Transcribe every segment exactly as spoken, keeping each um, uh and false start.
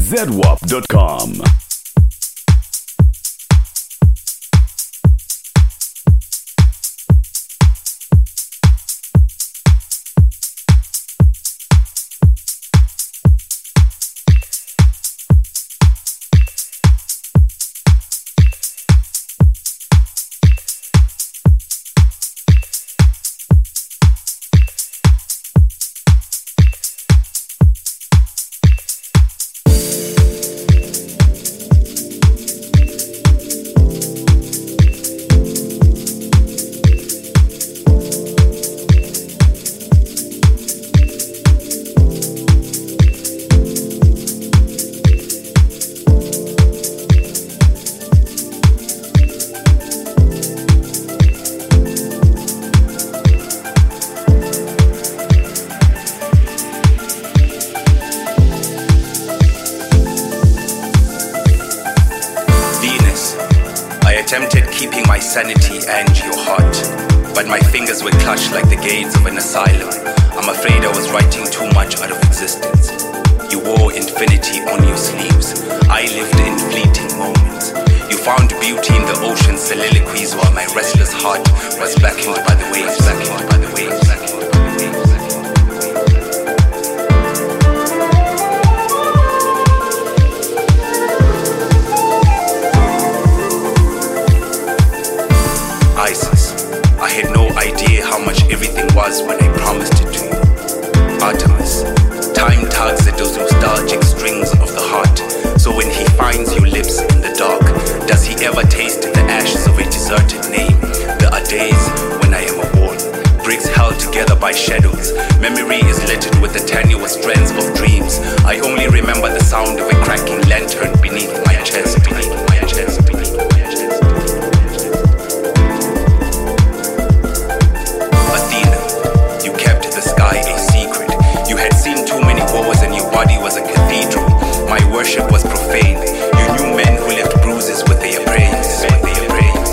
Z W A P dot com. attempted keeping my sanity and your heart, but my fingers were clutched like the gates of an asylum. I'm afraid I was writing too much out of existence. You wore infinity on your sleeves. I lived in fleeting moments. You found beauty in the ocean soliloquies while my restless heart was blackened by the waves, blackened by the waves, blackened by the waves. Isis, I had no idea how much everything was when I promised it to you. Artemis, time tugs at those nostalgic strings of the heart. So when he finds your lips in the dark, does he ever taste the ashes of a deserted name? There are days when I am a wall, bricks held together by shadows. Memory is littered with the tenuous strands of dreams. I only remember the sound of a cracking lantern beneath my chest, beneath my chest, beneath my chest. Wars and your body was a cathedral. My worship was profane. You knew men who left bruises with their praise, with their praise.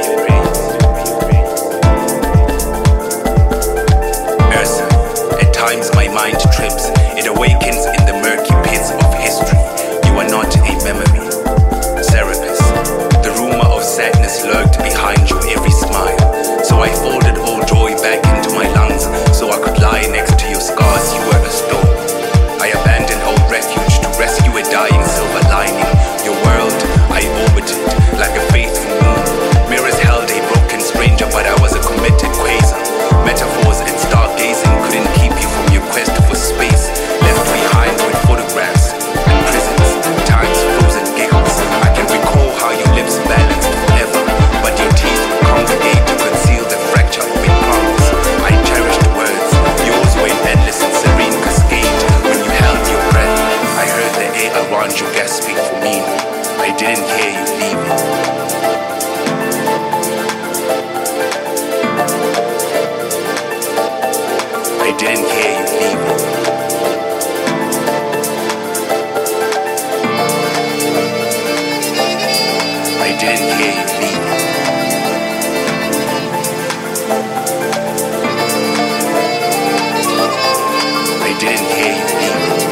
Ursa, at times my mind trips. It awakens in the murky pits of history. You are not a memory. Serapis, the rumor of sadness lurked behind your every smile. So I folded all joy back into my lungs so I could lie next to your scars. You were a storm. I abandoned old refuge to rescue a dying silver lining. Your world, I orbited like a faithful moon. Mirrors held a broken stranger, but I was a committed quasar. Metaphors and stargazing couldn't keep you from your quest for space. Left behind with photographs and prisons, time's frozen giggles. I can recall how your lips balanced forever, but your teeth would congregate to conceal the fracture of a promise. I cherished words, yours were an endless and serene cascade. I heard the air around you gasping for me. I didn't hear you leaving. I didn't hear you leaving. I didn't hear you leaving. I didn't hear you leaving.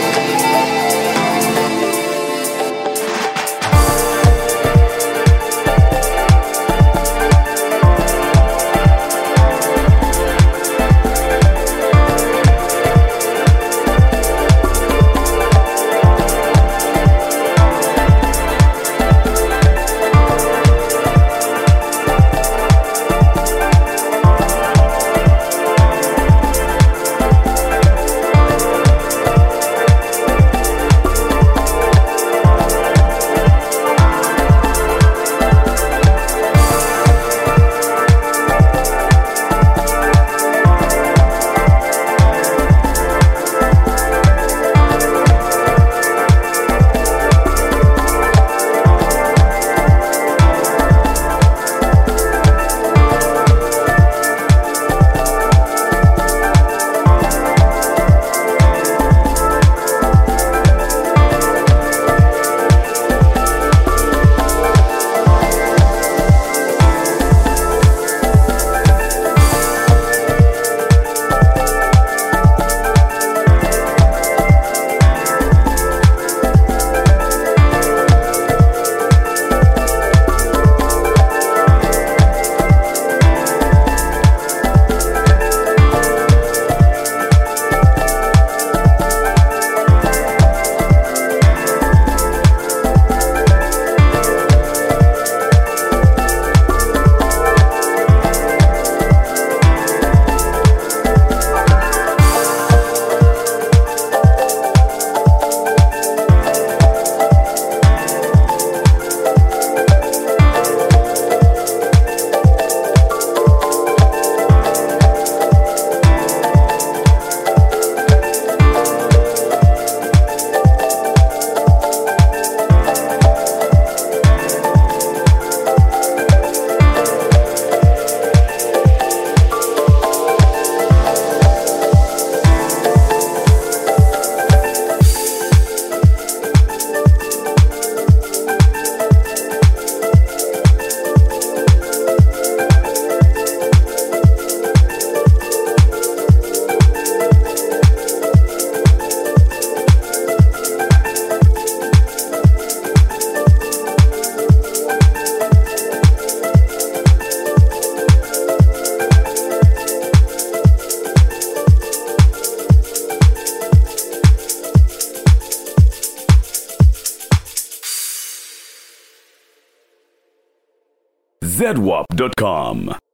zedwap dot com.